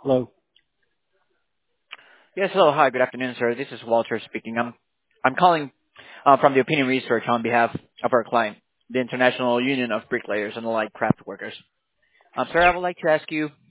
Hello. Yes, hello. Hi, good afternoon, sir. This is Walter speaking. I'm calling from the Opinion Research on behalf of our client, the International Union of Bricklayers and Allied Craft Workers. Sir, I would like to ask you